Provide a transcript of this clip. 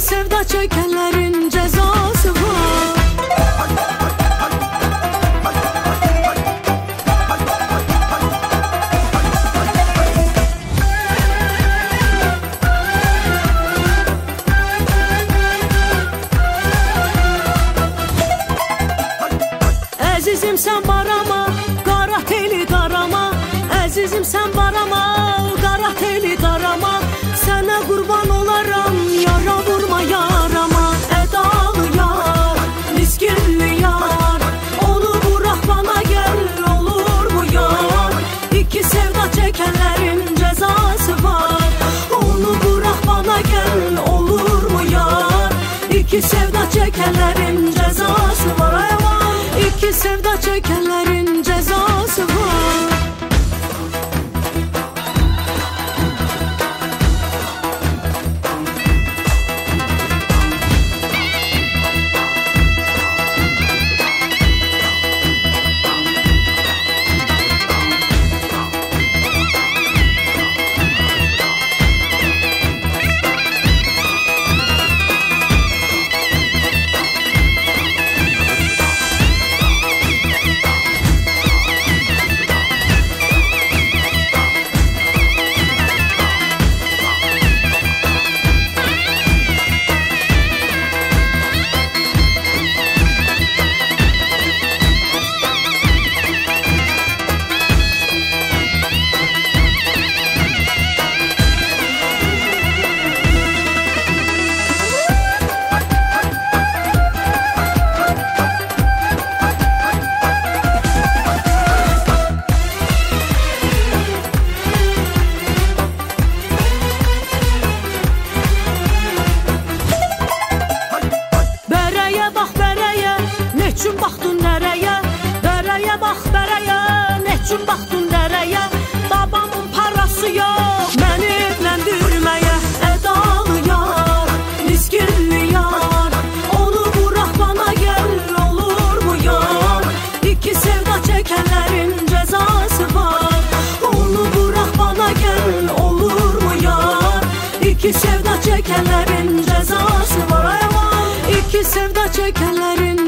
sevda çekenlerin cezası var. Əzizim sən barama, qara teli qarama. Əzizim sən barama, qara teli qarama. Sənə qurban olaram, yara vurma yarama. Ədalı yar, miskinli yar, onu bırak bana gel, olur mu yar? İki sevda çekenlerin cezası var. Onu bırak bana gel, olur mu yar? İki sevda çekenlerin cezası var. İki sevda çekenlerin cezası var. Neçün baxdın dərəyə, dərəyə bax dərəyə. Neçün baxdın dərəyə, babamın parası yox məni evləndirməyə. Ədalı yar, miskinli yar, onu bırak bana gel, olur mu yar? İki sevda çekenlerin cezası var. Onu bırak bana gel, olur mu yar? İki sevda çekenlerin cezası var. İki sevda çekenlerin